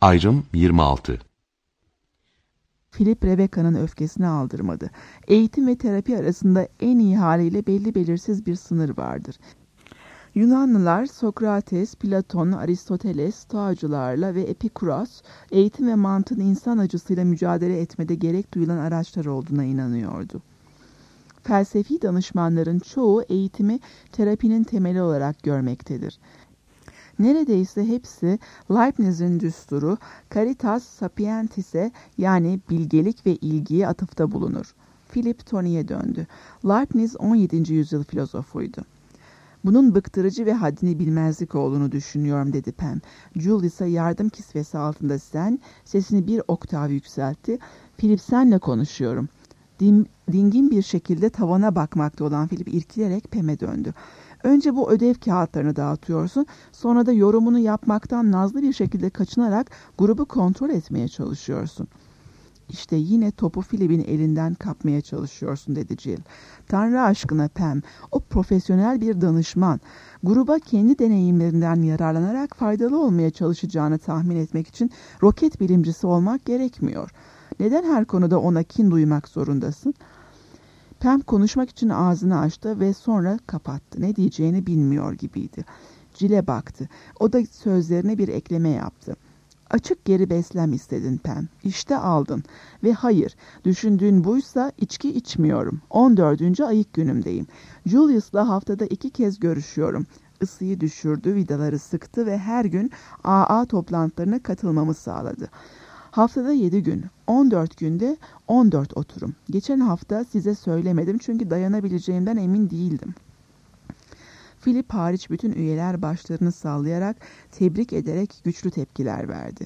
Ayrım 26. Philip Rebecca'nın öfkesini aldırmadı. Eğitim ve terapi arasında en iyi haliyle belli belirsiz bir sınır vardır. Yunanlılar Sokrates, Platon, Aristoteles, Stoacılarla ve Epikuros, eğitim ve mantığın insan acısıyla mücadele etmede gerek duyulan araçlar olduğuna inanıyordu. Felsefi danışmanların çoğu eğitimi terapinin temeli olarak görmektedir. Neredeyse hepsi Leibniz'in düsturu Caritas Sapientis'e yani bilgelik ve ilgiye atıfta bulunur. Philip Tony'ye döndü. Leibniz 17. yüzyıl filozofuydu. Bunun bıktırıcı ve haddini bilmezlik olduğunu düşünüyorum dedi Pam. Julius'a yardım kisvesi altında sesini bir oktav yükseltti. Philip senle konuşuyorum. Dingin bir şekilde tavana bakmakta olan Philip irkilerek Pam'e döndü. Önce bu ödev kağıtlarını dağıtıyorsun, sonra da yorumunu yapmaktan nazlı bir şekilde kaçınarak grubu kontrol etmeye çalışıyorsun. İşte yine topu Philip'in elinden kapmaya çalışıyorsun dedi Jill. Tanrı aşkına Pam, o profesyonel bir danışman. Gruba kendi deneyimlerinden yararlanarak faydalı olmaya çalışacağını tahmin etmek için roket bilimcisi olmak gerekmiyor. Neden her konuda ona kin duymak zorundasın? Pam konuşmak için ağzını açtı ve sonra kapattı. Ne diyeceğini bilmiyor gibiydi. Jill'e baktı. O da sözlerine bir ekleme yaptı. Açık geri beslem istedin Pam. İşte aldın. Ve hayır, düşündüğün buysa içki içmiyorum. 14. ayık günümdeyim. Julius'la haftada 2 kez görüşüyorum. Isıyı düşürdü, vidaları sıktı ve her gün AA toplantılarına katılmamı sağladı. Haftada 7 gün, 14 günde 14 oturum. Geçen hafta size söylemedim çünkü dayanabileceğimden emin değildim. Philip hariç bütün üyeler başlarını sallayarak, tebrik ederek güçlü tepkiler verdi.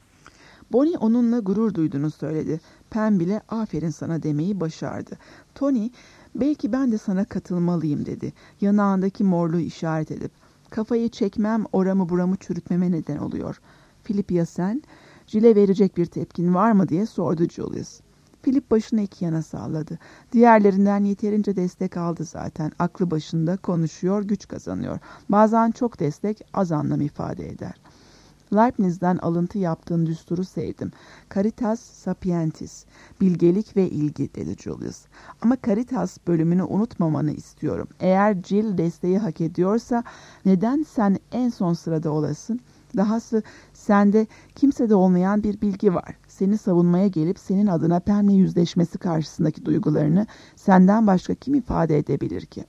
Bonnie onunla gurur duyduğunu söyledi. Pam bile aferin sana demeyi başardı. Tony, belki ben de sana katılmalıyım dedi. Yanağındaki morluğu işaret edip, kafayı çekmem oramı buramı çürütmeme neden oluyor. Philip ya sen? Jill'e verecek bir tepkin var mı diye sordu Julius. Philip başını iki yana salladı. Diğerlerinden yeterince destek aldı zaten. Aklı başında konuşuyor, güç kazanıyor. Bazen çok destek az anlam ifade eder. Leibniz'den alıntı yaptığın düsturu sevdim. Caritas Sapientis, bilgelik ve ilgi dedi Julius. Ama Caritas bölümünü unutmamanı istiyorum. Eğer Jill desteği hak ediyorsa neden sen en son sırada olasın? Dahası sende kimsede olmayan bir bilgi var. Seni savunmaya gelip senin adına Pam'le yüzleşmesi karşısındaki duygularını senden başka kim ifade edebilir ki?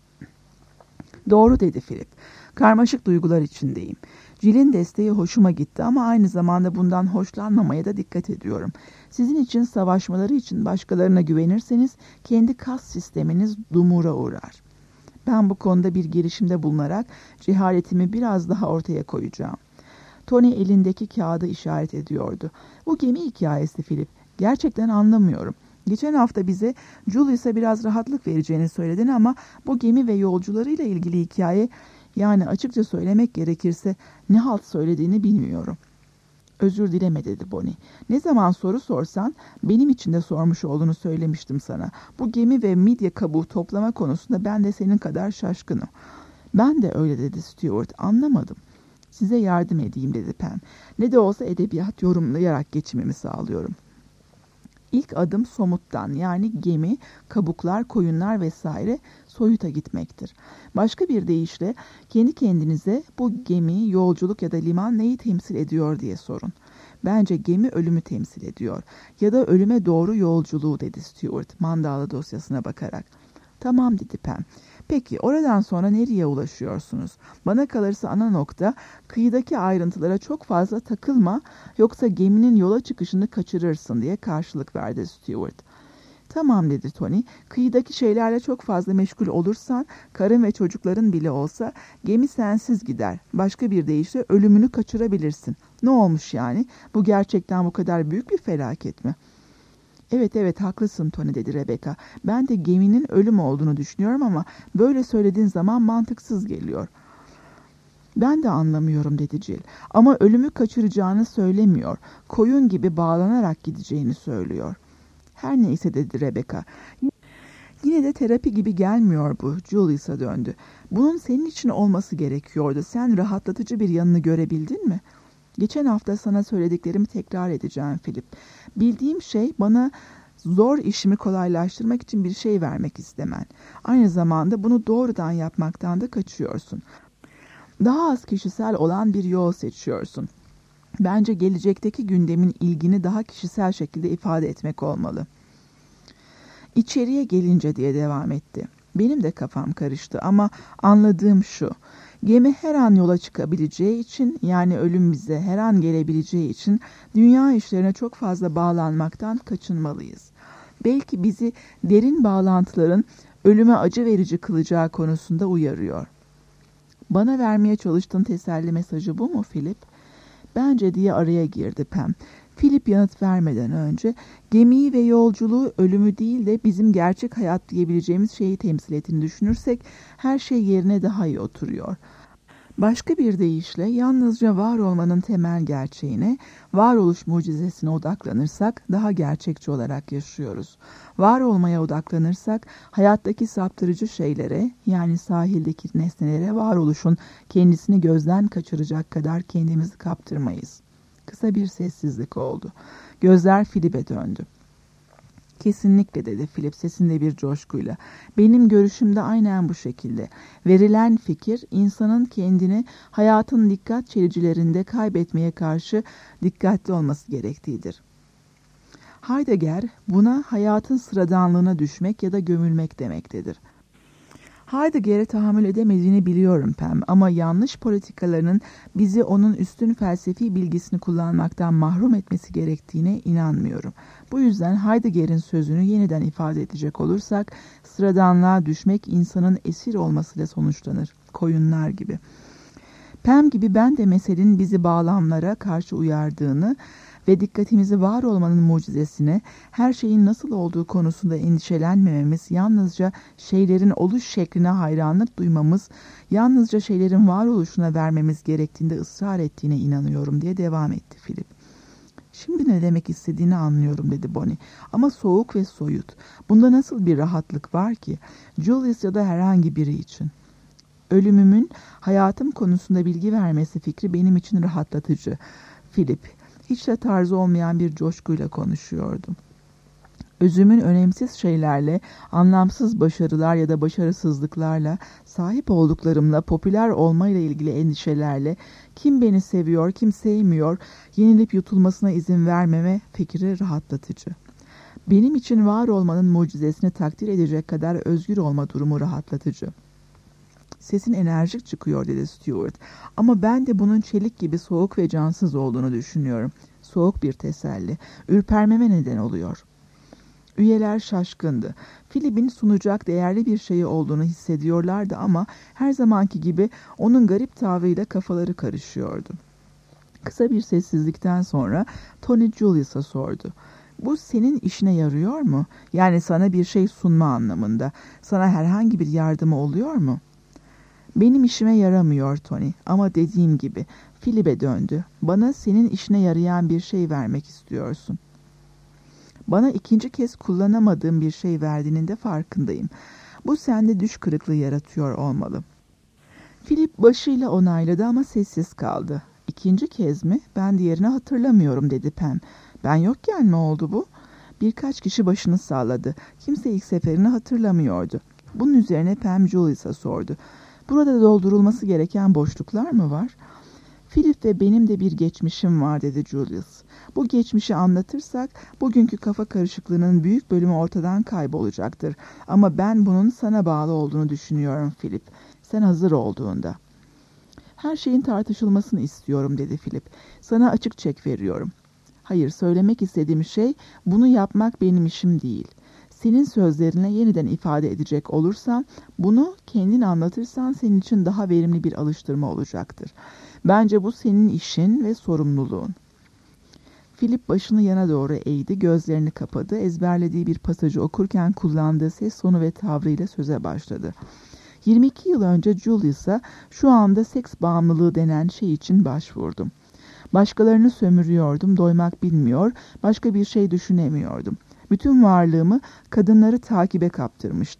Doğru dedi Philip. Karmaşık duygular içindeyim. Jill'in desteği hoşuma gitti ama aynı zamanda bundan hoşlanmamaya da dikkat ediyorum. Sizin için savaşmaları için başkalarına güvenirseniz kendi kas sisteminiz dumura uğrar. Ben bu konuda bir girişimde bulunarak cehaletimi biraz daha ortaya koyacağım. Tony elindeki kağıdı işaret ediyordu. Bu gemi hikayesi Philip. Gerçekten anlamıyorum. Geçen hafta bize Julius'a biraz rahatlık vereceğini söyledin ama bu gemi ve yolcularıyla ilgili hikaye, yani açıkça söylemek gerekirse ne halt söylediğini bilmiyorum. Özür dileme dedi Bonnie. Ne zaman soru sorsan benim için de sormuş olduğunu söylemiştim sana. Bu gemi ve midye kabuğu toplama konusunda ben de senin kadar şaşkınım. Ben de öyle dedi Stuart. Anlamadım. Size yardım edeyim dedi Pam. Ne de olsa edebiyat yorumlayarak geçimimi sağlıyorum. İlk adım somuttan, yani gemi, kabuklar, koyunlar vesaire soyuta gitmektir. Başka bir deyişle kendi kendinize bu gemi, yolculuk ya da liman neyi temsil ediyor diye sorun. Bence gemi ölümü temsil ediyor ya da ölüme doğru yolculuğu dedi Stuart mandalı dosyasına bakarak. Tamam dedi Pam. Peki oradan sonra nereye ulaşıyorsunuz? Bana kalırsa ana nokta kıyıdaki ayrıntılara çok fazla takılma yoksa geminin yola çıkışını kaçırırsın diye karşılık verdi Stuart. Tamam dedi Tony. Kıyıdaki şeylerle çok fazla meşgul olursan karın ve çocukların bile olsa gemi sensiz gider. Başka bir deyişle ölümünü kaçırabilirsin. Ne olmuş yani? Bu gerçekten bu kadar büyük bir felaket mi? Evet haklısın Tony dedi Rebecca. Ben de geminin ölüm olduğunu düşünüyorum ama böyle söylediğin zaman mantıksız geliyor. Ben de anlamıyorum dedi Jill. Ama ölümü kaçıracağını söylemiyor. Koyun gibi bağlanarak gideceğini söylüyor. Her neyse dedi Rebecca. Yine de terapi gibi gelmiyor bu. Julius'a döndü. Bunun senin için olması gerekiyordu. Sen rahatlatıcı bir yanını görebildin mi? Geçen hafta sana söylediklerimi tekrar edeceğim Philip. Bildiğim şey bana zor işimi kolaylaştırmak için bir şey vermek istemen. Aynı zamanda bunu doğrudan yapmaktan da kaçıyorsun. Daha az kişisel olan bir yol seçiyorsun. Bence gelecekteki gündemin ilgini daha kişisel şekilde ifade etmek olmalı. İçeriye gelince diye devam etti. Benim de kafam karıştı ama anladığım şu. Gemi her an yola çıkabileceği için, yani ölüm bize her an gelebileceği için dünya işlerine çok fazla bağlanmaktan kaçınmalıyız. Belki bizi derin bağlantıların ölüme acı verici kılacağı konusunda uyarıyor. Bana vermeye çalıştığın teselli mesajı bu mu Philip? Bence diye araya girdi Pam. Philip yanıt vermeden önce gemiyi ve yolculuğu ölümü değil de bizim gerçek hayat diyebileceğimiz şeyi temsil ettiğini düşünürsek her şey yerine daha iyi oturuyor. Başka bir deyişle yalnızca var olmanın temel gerçeğine, varoluş mucizesine odaklanırsak daha gerçekçi olarak yaşıyoruz. Var olmaya odaklanırsak hayattaki saptırıcı şeylere, yani sahildeki nesnelere varoluşun kendisini gözden kaçıracak kadar kendimizi kaptırmayız. Kısa bir sessizlik oldu. Gözler Philip'e döndü. Kesinlikle dedi Philip sesinde bir coşkuyla. Benim görüşüm de aynen bu şekilde. Verilen fikir insanın kendini hayatın dikkat çelicilerinde kaybetmeye karşı dikkatli olması gerektiğidir. Heidegger buna hayatın sıradanlığına düşmek ya da gömülmek demektedir. Heidegger'e tahammül edemediğini biliyorum Pam ama yanlış politikalarının bizi onun üstün felsefi bilgisini kullanmaktan mahrum etmesi gerektiğine inanmıyorum. Bu yüzden Heidegger'in sözünü yeniden ifade edecek olursak, sıradanlığa düşmek insanın esir olmasıyla sonuçlanır, koyunlar gibi. Pam gibi ben de meselenin bizi bağlamlara karşı uyardığını ve dikkatimizi var olmanın mucizesine, her şeyin nasıl olduğu konusunda endişelenmememiz, yalnızca şeylerin oluş şekline hayranlık duymamız, yalnızca şeylerin varoluşuna vermemiz gerektiğinde ısrar ettiğine inanıyorum diye devam etti Philip. Şimdi ne demek istediğini anlıyorum dedi Bonnie. Ama soğuk ve soyut. Bunda nasıl bir rahatlık var ki? Julius ya da herhangi biri için. Ölümümün hayatım konusunda bilgi vermesi fikri benim için rahatlatıcı. Philip, hiç de tarzı olmayan bir coşkuyla konuşuyordum. Özümün önemsiz şeylerle, anlamsız başarılar ya da başarısızlıklarla, sahip olduklarımla, popüler olmayla ilgili endişelerle, kim beni seviyor, kim sevmiyor, yenilip yutulmasına izin vermeme fikri rahatlatıcı. Benim için var olmanın mucizesini takdir edecek kadar özgür olma durumu rahatlatıcı. Sesin enerjik çıkıyor dedi Stuart. Ama ben de bunun çelik gibi soğuk ve cansız olduğunu düşünüyorum. Soğuk bir teselli. Ürpermeme neden oluyor. Üyeler şaşkındı. Philip'in sunacak değerli bir şeyi olduğunu hissediyorlardı ama her zamanki gibi onun garip tavrıyla kafaları karışıyordu. Kısa bir sessizlikten sonra Tony Julius'a sordu. Bu senin işine yarıyor mu? Yani sana bir şey sunma anlamında. Sana herhangi bir yardımı oluyor mu? Benim işime yaramıyor Tony ama dediğim gibi Philip'e döndü. Bana senin işine yarayan bir şey vermek istiyorsun. Bana ikinci kez kullanamadığım bir şey verdiğinin de farkındayım. Bu sende düş kırıklığı yaratıyor olmalı. Philip başıyla onayladı ama sessiz kaldı. İkinci kez mi? Ben diğerini hatırlamıyorum dedi Pam. Ben yokken mi oldu bu? Birkaç kişi başını salladı. Kimse ilk seferini hatırlamıyordu. Bunun üzerine Pam Julius'a sordu. Burada doldurulması gereken boşluklar mı var? Philip ve benim de bir geçmişim var dedi Julius. Bu geçmişi anlatırsak bugünkü kafa karışıklığının büyük bölümü ortadan kaybolacaktır. Ama ben bunun sana bağlı olduğunu düşünüyorum Philip. Sen hazır olduğunda. Her şeyin tartışılmasını istiyorum dedi Philip. Sana açık çek veriyorum. Hayır, söylemek istediğim şey bunu yapmak benim işim değil. Senin sözlerine yeniden ifade edecek olursam, bunu kendin anlatırsan senin için daha verimli bir alıştırma olacaktır. Bence bu senin işin ve sorumluluğun. Philip başını yana doğru eğdi, gözlerini kapadı, ezberlediği bir pasajı okurken kullandığı ses tonu ve tavrıyla söze başladı. 22 yıl önce Julius'a şu anda seks bağımlılığı denen şey için başvurdum. Başkalarını sömürüyordum, doymak bilmiyor, başka bir şey düşünemiyordum. Bütün varlığımı kadınları takibe kaptırmıştım.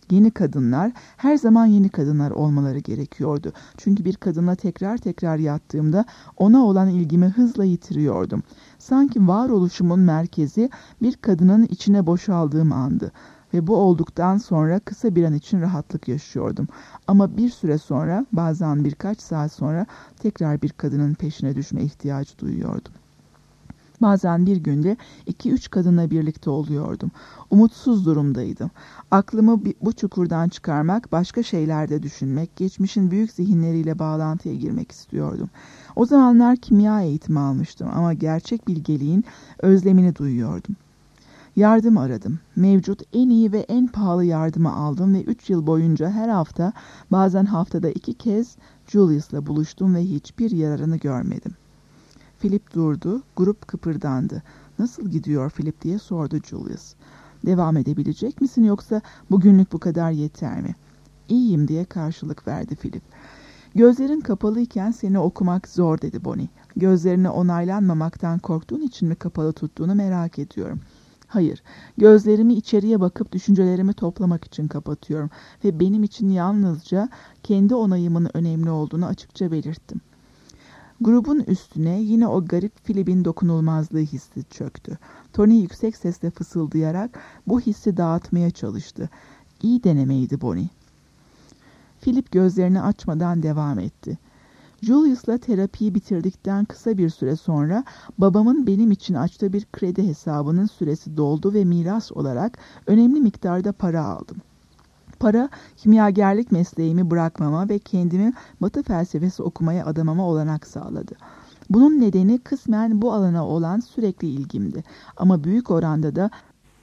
Yeni kadınlar, her zaman yeni kadınlar olmaları gerekiyordu. Çünkü bir kadınla tekrar tekrar yattığımda ona olan ilgimi hızla yitiriyordum. Sanki varoluşumun merkezi bir kadının içine boşaldığım andı. Ve bu olduktan sonra kısa bir an için rahatlık yaşıyordum. Ama bir süre sonra, bazen birkaç saat sonra tekrar bir kadının peşine düşme ihtiyacı duyuyordum. Bazen bir günde 2-3 kadınla birlikte oluyordum. Umutsuz durumdaydım. Aklımı bu çukurdan çıkarmak, başka şeylerde düşünmek, geçmişin büyük zihinleriyle bağlantıya girmek istiyordum. O zamanlar kimya eğitimi almıştım ama gerçek bilgeliğin özlemini duyuyordum. Yardım aradım. Mevcut en iyi ve en pahalı yardımı aldım ve 3 yıl boyunca her hafta, bazen haftada 2 kez Julius'la buluştum ve hiçbir yararını görmedim. Philip durdu, grup kıpırdandı. "Nasıl gidiyor Philip?" diye sordu Julius. "Devam edebilecek misin yoksa bugünlük bu kadar yeter mi?" "İyiyim," diye karşılık verdi Philip. "Gözlerin kapalıyken seni okumak zor," dedi Bonnie. "Gözlerini onaylanmamaktan korktuğun için mi kapalı tuttuğunu merak ediyorum." "Hayır, gözlerimi içeriye bakıp düşüncelerimi toplamak için kapatıyorum ve benim için yalnızca kendi onayımın önemli olduğunu açıkça belirttim." Grubun üstüne yine o garip Philip'in dokunulmazlığı hissi çöktü. Tony yüksek sesle fısıldayarak bu hissi dağıtmaya çalıştı. "İyi denemeydi Bonnie." Philip gözlerini açmadan devam etti. "Julius'la terapiyi bitirdikten kısa bir süre sonra babamın benim için açtığı bir kredi hesabının süresi doldu ve miras olarak önemli miktarda para aldım. Para, kimyagerlik mesleğimi bırakmama ve kendimi Batı felsefesi okumaya adamama olanak sağladı. Bunun nedeni kısmen bu alana olan sürekli ilgimdi. Ama büyük oranda da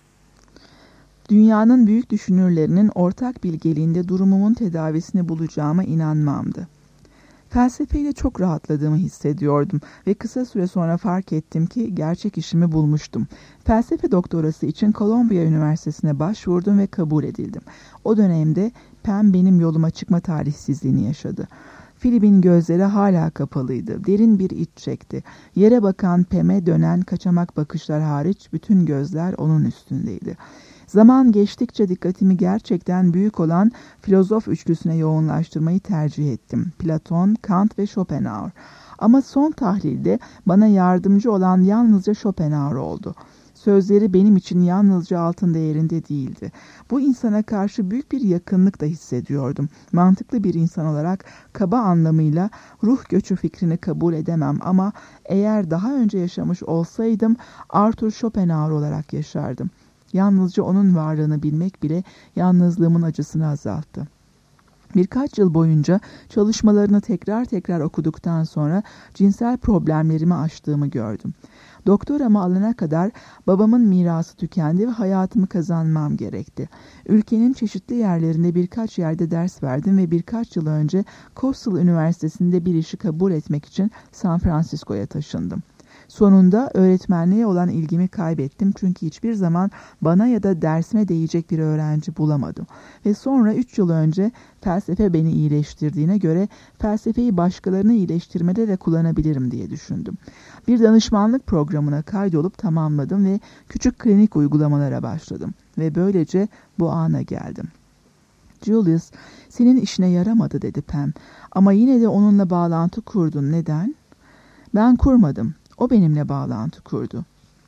dünyanın büyük düşünürlerinin ortak bilgeliğinde durumumun tedavisini bulacağıma inanmamdı. Felsefeyle çok rahatladığımı hissediyordum ve kısa süre sonra fark ettim ki gerçek işimi bulmuştum. Felsefe doktorası için Columbia Üniversitesi'ne başvurdum ve kabul edildim. O dönemde Pam benim yoluma çıkma talihsizliğini yaşadı. Philip'in gözleri hala kapalıydı. Derin bir iç çekti. Yere bakan Pam'e dönen kaçamak bakışlar hariç bütün gözler onun üstündeydi. Zaman geçtikçe dikkatimi gerçekten büyük olan filozof üçlüsüne yoğunlaştırmayı tercih ettim. Platon, Kant ve Schopenhauer. Ama son tahlilde bana yardımcı olan yalnızca Schopenhauer oldu. Sözleri benim için yalnızca altın değerinde değildi. Bu insana karşı büyük bir yakınlık da hissediyordum. Mantıklı bir insan olarak kaba anlamıyla ruh göçü fikrini kabul edemem ama eğer daha önce yaşamış olsaydım Arthur Schopenhauer olarak yaşardım. Yalnızca onun varlığını bilmek bile yalnızlığımın acısını azalttı. Birkaç yıl boyunca çalışmalarını tekrar tekrar okuduktan sonra cinsel problemlerimi aştığımı gördüm. Doktoramı alana kadar babamın mirası tükendi ve hayatımı kazanmam gerekti. Ülkenin çeşitli yerlerinde birkaç yerde ders verdim ve birkaç yıl önce Coastal Üniversitesi'nde bir işi kabul etmek için San Francisco'ya taşındım. Sonunda öğretmenliğe olan ilgimi kaybettim çünkü hiçbir zaman bana ya da dersime değecek bir öğrenci bulamadım. Ve sonra 3 yıl önce felsefe beni iyileştirdiğine göre felsefeyi başkalarını iyileştirmede de kullanabilirim diye düşündüm. Bir danışmanlık programına kaydolup tamamladım ve küçük klinik uygulamalara başladım. Ve böylece bu ana geldim. "Julius, senin işine yaramadı," dedi Pam. "Ama yine de onunla bağlantı kurdun. Neden?" "Ben kurmadım. O benimle bağlantı kurdu."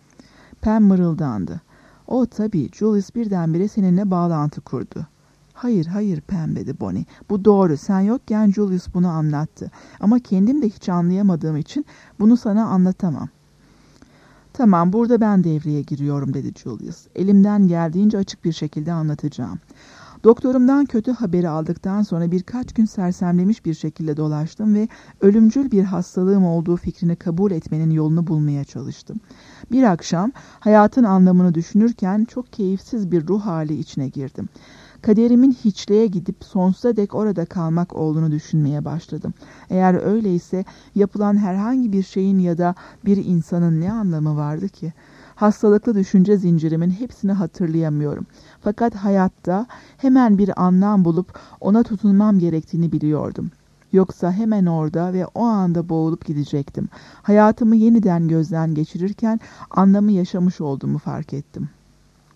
Pam mırıldandı. "O tabii, Julius birdenbire seninle bağlantı kurdu." Hayır Pam," dedi Bonnie. "Bu doğru. Sen yokken Julius bunu anlattı. Ama kendim de hiç anlayamadığım için bunu sana anlatamam." "Tamam, burada ben devreye giriyorum," dedi Julius. "Elimden geldiğince açık bir şekilde anlatacağım. Doktorumdan kötü haberi aldıktan sonra birkaç gün sersemlemiş bir şekilde dolaştım ve ölümcül bir hastalığım olduğu fikrini kabul etmenin yolunu bulmaya çalıştım. Bir akşam hayatın anlamını düşünürken çok keyifsiz bir ruh hali içine girdim. Kaderimin hiçliğe gidip sonsuza dek orada kalmak olduğunu düşünmeye başladım. Eğer öyleyse yapılan herhangi bir şeyin ya da bir insanın ne anlamı vardı ki? Hastalıklı düşünce zincirimin hepsini hatırlayamıyorum. Fakat hayatta hemen bir anlam bulup ona tutunmam gerektiğini biliyordum. Yoksa hemen orada ve o anda boğulup gidecektim. Hayatımı yeniden gözden geçirirken anlamı yaşamış olduğumu fark ettim.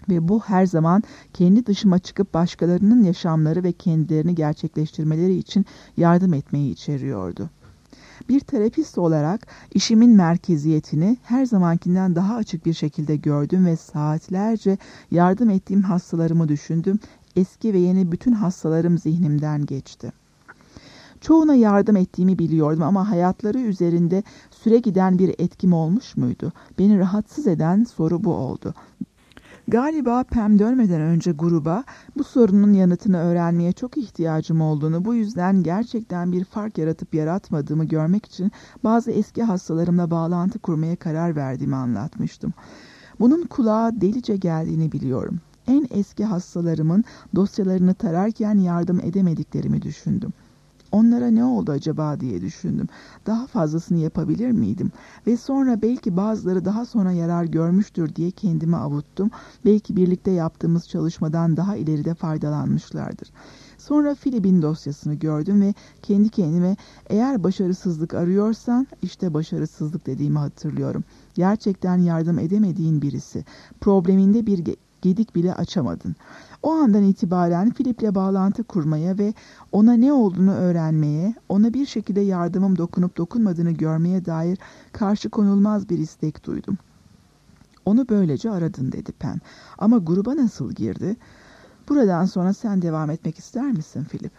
Ve bu her zaman kendi dışıma çıkıp başkalarının yaşamları ve kendilerini gerçekleştirmeleri için yardım etmeyi içeriyordu. Bir terapist olarak işimin merkeziyetini her zamankinden daha açık bir şekilde gördüm ve saatlerce yardım ettiğim hastalarımı düşündüm. Eski ve yeni bütün hastalarım zihnimden geçti. Çoğuna yardım ettiğimi biliyordum ama hayatları üzerinde süre giden bir etkim olmuş muydu? Beni rahatsız eden soru bu oldu. Galiba Pam dönmeden önce gruba bu sorunun yanıtını öğrenmeye çok ihtiyacım olduğunu, bu yüzden gerçekten bir fark yaratıp yaratmadığımı görmek için bazı eski hastalarımla bağlantı kurmaya karar verdiğimi anlatmıştım. Bunun kulağa delice geldiğini biliyorum. En eski hastalarımın dosyalarını tararken yardım edemediklerimi düşündüm. Onlara ne oldu acaba diye düşündüm. Daha fazlasını yapabilir miydim? Ve sonra belki bazıları daha sonra yarar görmüştür diye kendimi avuttum. Belki birlikte yaptığımız çalışmadan daha ileride faydalanmışlardır. Sonra Philip'in dosyasını gördüm ve kendi kendime eğer başarısızlık arıyorsan işte başarısızlık dediğimi hatırlıyorum. Gerçekten yardım edemediğin birisi. Probleminde bir gedik bile açamadın. O andan itibaren Philip'le bağlantı kurmaya ve ona ne olduğunu öğrenmeye, ona bir şekilde yardımım dokunup dokunmadığını görmeye dair karşı konulmaz bir istek duydum. Onu böylece aradın dedi Pam. Ama gruba nasıl girdi? Buradan sonra sen devam etmek ister misin Philip?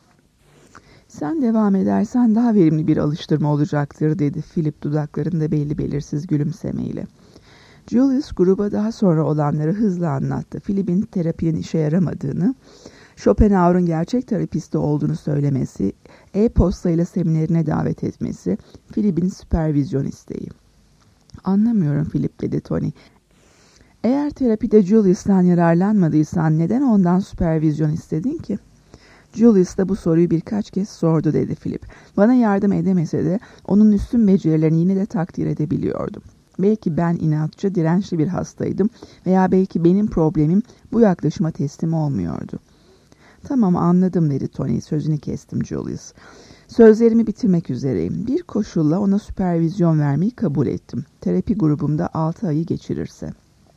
Sen devam edersen daha verimli bir alıştırma olacaktır dedi Philip dudaklarında belli belirsiz gülümsemeyle. Julius gruba daha sonra olanları hızla anlattı. Philip'in terapinin işe yaramadığını, Schopenhauer'un gerçek terapisti olduğunu söylemesi, e-postayla seminerine davet etmesi, Philip'in süpervizyon isteği. Anlamıyorum Philip dedi Tony. Eğer terapide Julius'tan yararlanmadıysan neden ondan süpervizyon istedin ki? Julius da bu soruyu birkaç kez sordu dedi Philip. Bana yardım edemese de onun üstün becerilerini yine de takdir edebiliyordum. Belki ben inatçı, dirençli bir hastaydım veya belki benim problemim bu yaklaşıma teslim olmuyordu. Tamam anladım dedi Tony. Sözünü kestim Julius. Sözlerimi bitirmek üzereyim. Bir koşulla ona süpervizyon vermeyi kabul ettim. Terapi grubumda 6 ayı geçirirse.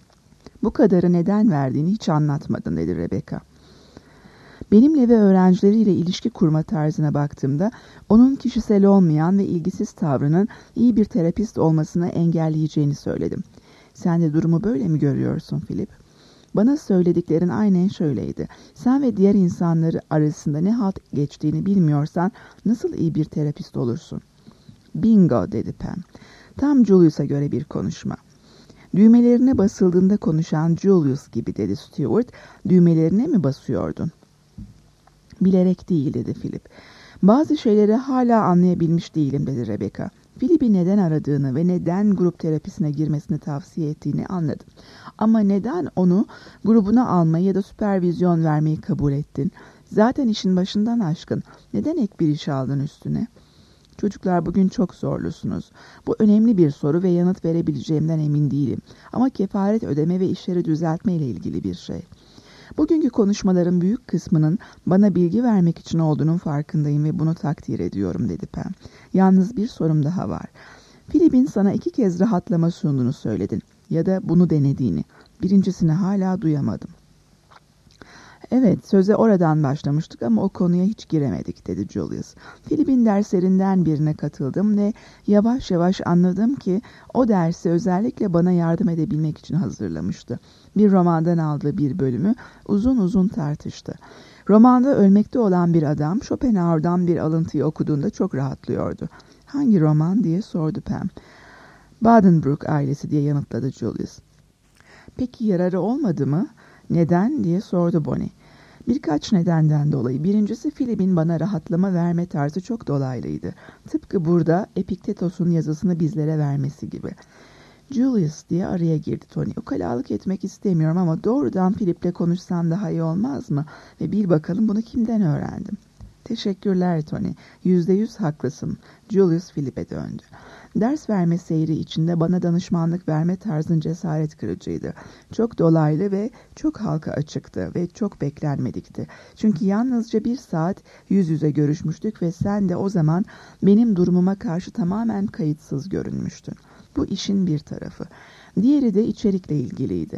Bu kadarı neden verdiğini hiç anlatmadın dedi Rebecca. Benimle ve öğrencileriyle ilişki kurma tarzına baktığımda onun kişisel olmayan ve ilgisiz tavrının iyi bir terapist olmasını engelleyeceğini söyledim. Sen de durumu böyle mi görüyorsun Philip? Bana söylediklerin aynen şöyleydi. Sen ve diğer insanları arasında ne halt geçtiğini bilmiyorsan nasıl iyi bir terapist olursun? Bingo dedi Pam. Tam Julius'a göre bir konuşma. Düğmelerine basıldığında konuşan Julius gibi dedi Stuart. Düğmelerine mi basıyordun? Bilerek değil dedi Philip. Bazı şeyleri hala anlayabilmiş değilim dedi Rebecca. Philip'i neden aradığını ve neden grup terapisine girmesini tavsiye ettiğini anladım. Ama neden onu grubuna almayı ya da süpervizyon vermeyi kabul ettin? Zaten işin başından aşkın. Neden ek bir iş aldın üstüne? Çocuklar bugün çok zorlusunuz. Bu önemli bir soru ve yanıt verebileceğimden emin değilim. Ama kefaret ödeme ve işleri düzeltme ile ilgili bir şey. Bugünkü konuşmaların büyük kısmının bana bilgi vermek için olduğunun farkındayım ve bunu takdir ediyorum dedi Pam. Yalnız bir sorum daha var. Philip'in sana 2 kez rahatlama sunduğunu söyledin ya da bunu denediğini. Birincisini hala duyamadım. Evet, söze oradan başlamıştık ama o konuya hiç giremedik dedi Julius. Philip'in derslerinden birine katıldım ve yavaş yavaş anladım ki o dersi özellikle bana yardım edebilmek için hazırlamıştı. Bir romandan aldığı bir bölümü uzun uzun tartıştı. Romanda ölmekte olan bir adam Schopenhauer'dan bir alıntıyı okuduğunda çok rahatlıyordu. Hangi roman diye sordu Pam. Buddenbrook ailesi diye yanıtladı Julius. Peki yararı olmadı mı? Neden diye sordu Bonnie. Birkaç nedenden dolayı. Birincisi Philip'in bana rahatlama verme tarzı çok dolaylıydı. Tıpkı burada Epiktetos'un yazısını bizlere vermesi gibi. Julius diye araya girdi Tony. Ukalalık etmek istemiyorum ama doğrudan Philip'le konuşsan daha iyi olmaz mı? Ve bil bakalım bunu kimden öğrendim? Teşekkürler Tony. %100 haklısın. Julius Philip'e döndü. Ders verme seyri içinde bana danışmanlık verme tarzın cesaret kırıcıydı. Çok dolaylı ve çok halka açıktı ve çok beklenmedikti. Çünkü yalnızca 1 saat yüz yüze görüşmüştük ve sen de o zaman benim durumuma karşı tamamen kayıtsız görünmüştün. Bu işin bir tarafı. Diğeri de içerikle ilgiliydi.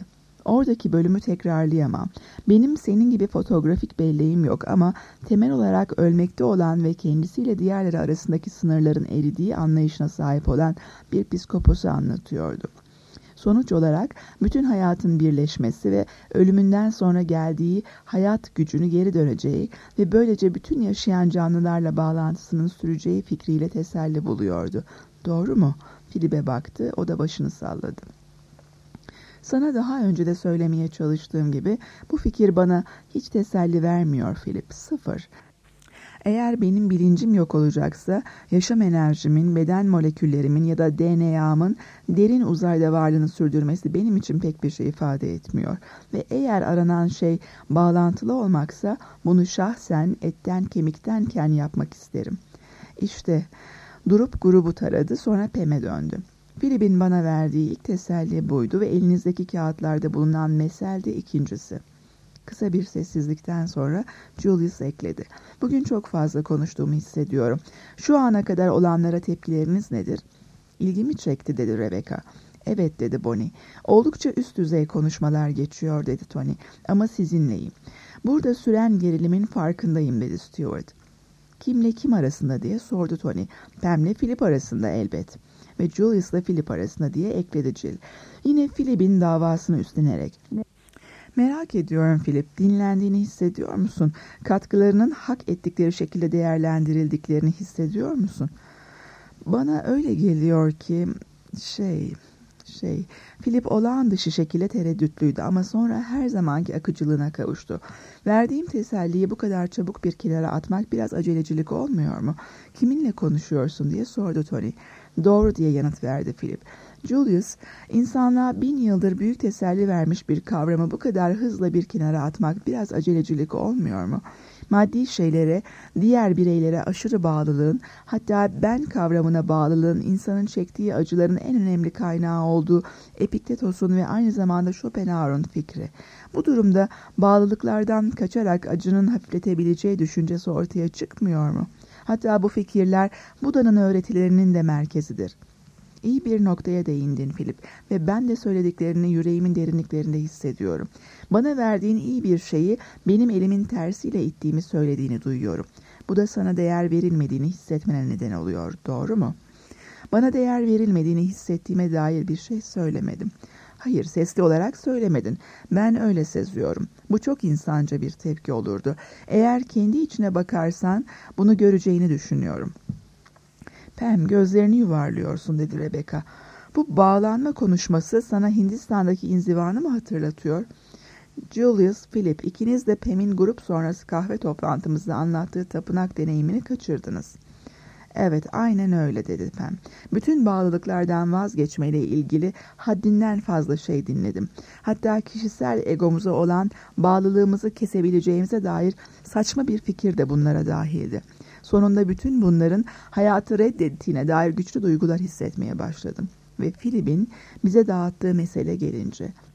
Oradaki bölümü tekrarlayamam. Benim senin gibi fotoğrafik belleğim yok ama temel olarak ölmekte olan ve kendisiyle diğerleri arasındaki sınırların eridiği anlayışına sahip olan bir psikoposu anlatıyordu. Sonuç olarak bütün hayatın birleşmesi ve ölümünden sonra geldiği hayat gücünü geri döneceği ve böylece bütün yaşayan canlılarla bağlantısının süreceği fikriyle teselli buluyordu. Doğru mu? Philip'e baktı, o da başını salladı. Sana daha önce de söylemeye çalıştığım gibi bu fikir bana hiç teselli vermiyor Philip, sıfır. Eğer benim bilincim yok olacaksa, yaşam enerjimin, beden moleküllerimin ya da DNA'mın derin uzayda varlığını sürdürmesi benim için pek bir şey ifade etmiyor. Ve eğer aranan şey bağlantılı olmaksa, bunu şahsen etten kemiktenken yapmak isterim. İşte durup grubu taradı, sonra Pem'e döndü. Philip'in bana verdiği ilk teselli buydu ve elinizdeki kağıtlarda bulunan mesel de ikincisi. Kısa bir sessizlikten sonra Julius ekledi. Bugün çok fazla konuştuğumu hissediyorum. Şu ana kadar olanlara tepkileriniz nedir? İlgimi çekti dedi Rebecca. Evet dedi Bonnie. Oldukça üst düzey konuşmalar geçiyor dedi Tony. Ama sizinleyim. Burada süren gerilimin farkındayım dedi Stuart. Kimle kim arasında diye sordu Tony. Pam'le Philip arasında elbet. Ve Julius'la Philip arasında diye ekledi Jill. Yine Philip'in davasını üstlenerek. Merak ediyorum Philip, dinlendiğini hissediyor musun? Katkılarının hak ettikleri şekilde değerlendirildiklerini hissediyor musun? Bana öyle geliyor ki Philip olağan dışı şekilde tereddütlüydü ama sonra her zamanki akıcılığına kavuştu. Verdiğim teselliyi bu kadar çabuk bir kenara atmak biraz acelecilik olmuyor mu? Kiminle konuşuyorsun diye sordu Tony. Doğru diye yanıt verdi Philip. Julius, insanlığa 1000 yıldır büyük teselli vermiş bir kavramı bu kadar hızla bir kenara atmak biraz acelecilik olmuyor mu? Maddi şeylere, diğer bireylere aşırı bağlılığın, hatta ben kavramına bağlılığın insanın çektiği acıların en önemli kaynağı olduğu Epiktetos'un ve aynı zamanda Schopenhauer'un fikri. Bu durumda bağlılıklardan kaçarak acının hafifletebileceği düşüncesi ortaya çıkmıyor mu? Hatta bu fikirler Buda'nın öğretilerinin de merkezidir. İyi bir noktaya değindin Philip ve ben de söylediklerini yüreğimin derinliklerinde hissediyorum. Bana verdiğin iyi bir şeyi benim elimin tersiyle ittiğimi söylediğini duyuyorum. Bu da sana değer verilmediğini hissetmene neden oluyor, doğru mu? Bana değer verilmediğini hissettiğime dair bir şey söylemedim. Hayır, sesli olarak söylemedin. Ben öyle seziyorum. Bu çok insanca bir tepki olurdu. Eğer kendi içine bakarsan bunu göreceğini düşünüyorum. Pam, gözlerini yuvarlıyorsun dedi Rebecca. Bu bağlanma konuşması sana Hindistan'daki inzivanı mı hatırlatıyor? Julius, Philip, ikiniz de Pam'in grup sonrası kahve toplantımızda anlattığı tapınak deneyimini kaçırdınız. Evet, aynen öyle dedi Pam. Bütün bağlılıklardan vazgeçmeyle ilgili haddinden fazla şey dinledim. Hatta kişisel egomuza olan bağlılığımızı kesebileceğimize dair saçma bir fikir de bunlara dahildi. Sonunda bütün bunların hayatı reddettiğine dair güçlü duygular hissetmeye başladım. Ve Philip'in bize dağıttığı mesele gelince